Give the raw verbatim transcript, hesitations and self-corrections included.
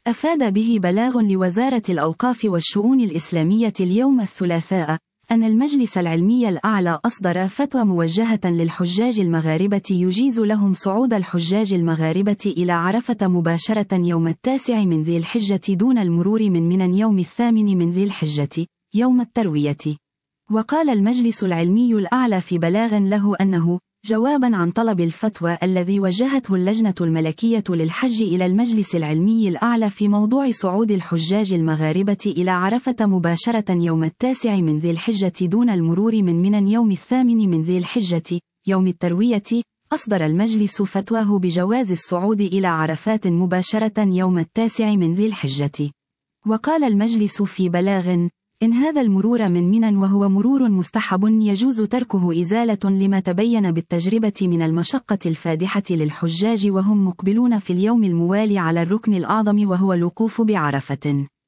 أفاد به بلاغ لوزارة الأوقاف والشؤون الإسلامية اليوم الثلاثاء أن المجلس العلمي الأعلى أصدر فتوى موجهة للحجاج المغاربة يجيز لهم صعود الحجاج المغاربة إلى عرفة مباشرة يوم التاسع من ذي الحجة دون المرور من منى يوم الثامن من ذي الحجة يوم التروية. وقال المجلس العلمي الأعلى في بلاغ له أنه جوابا عن طلب الفتوى الذي وجهته اللجنة الملكية للحج إلى المجلس العلمي الأعلى في موضوع صعود الحجاج المغاربة إلى عرفة مباشرة يوم التاسع من ذي الحجة دون المرور من منى يوم الثامن من ذي الحجة يوم التروية، أصدر المجلس فتواه بجواز الصعود إلى عرفات مباشرة يوم التاسع من ذي الحجة. وقال المجلس في بلاغ إن هذا المرور من منى وهو مرور مستحب يجوز تركه إزالة لما تبين بالتجربة من المشقة الفادحة للحجاج وهم مقبلون في اليوم الموالي على الركن الأعظم وهو الوقوف بعرفة.